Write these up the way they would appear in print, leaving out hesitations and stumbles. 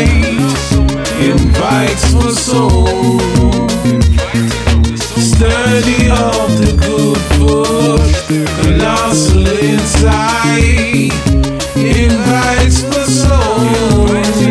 inside, invites for soul. Sturdy of the good foot, colossal inside, invites for soul.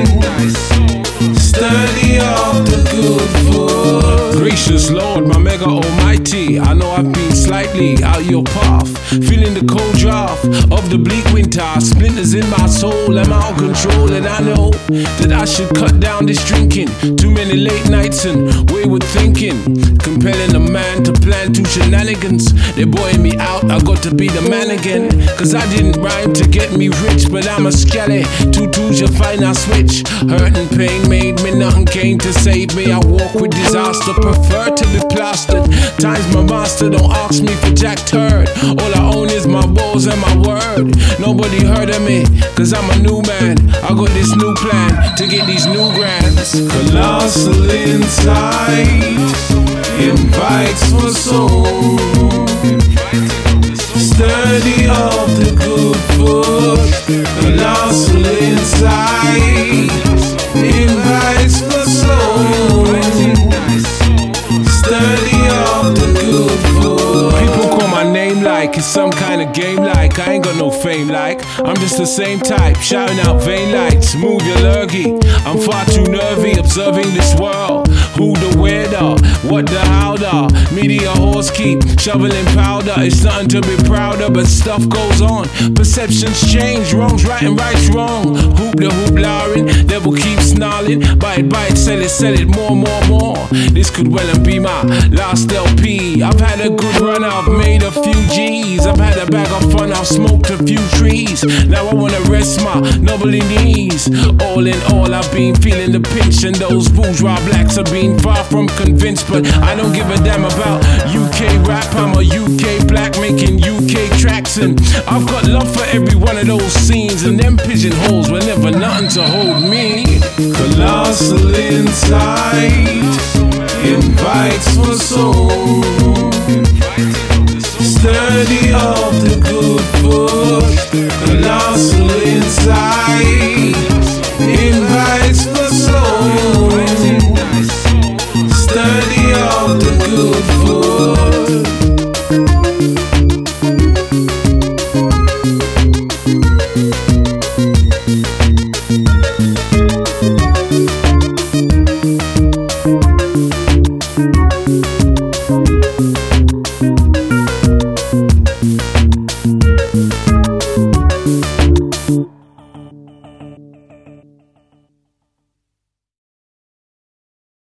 Sturdy of the good foot. Gracious Lord, my mega almighty, I know I've been slightly out your path, feeling the cold draft of the bleak winter. Splinters in my soul, I'm out of control, and I know that I should cut down this drinking. Too many late nights and wayward thinking, compelling a man to plan two shenanigans. They're boying me out, I got to be the man again. Cause I didn't rhyme to get me rich, but I'm a scally. 2 twos you find I switch. Hurt and pain made me, nothing came to save me. I walk with disaster, prefer to be plastered. Times my master, don't ask me for jack turd. All I own is my balls and my word. Nobody heard of me, cause I'm a new man. I got this new plan to get these new grands. Colossal inside, invites for soul. Sturdy of the good foot, colossal inside, invites for soul. Sturdy of the good foot. People call my name like it's some kind of game, like I ain't got no fame, like I'm just the same type, shouting out vain lights. Move your lurgy, I'm far too nervy, observing this world. Who the weirder, what the howder? Media horse keep shoveling powder. It's nothing to be proud of, but stuff goes on. Perceptions change, wrong's right and right's wrong. Hoop the hoop lowering, devil keeps snarling. Buy it, sell it, more. This could well be my last LP. I've had a good run, I've made a few G's. I've had a bag of fun, I've smoked a few trees. Now I wanna rest my knobbly knees. All in all, I've been feeling the pinch, and those bourgeois blacks have been far from convinced. But I don't give a damn about UK rap, I'm a UK black making UK tracks. And I've got love for every one of those scenes, and them pigeonholes were never nothing to hold me. Colossal inside, invites for soul. Sturdy of the good foot, colossal inside.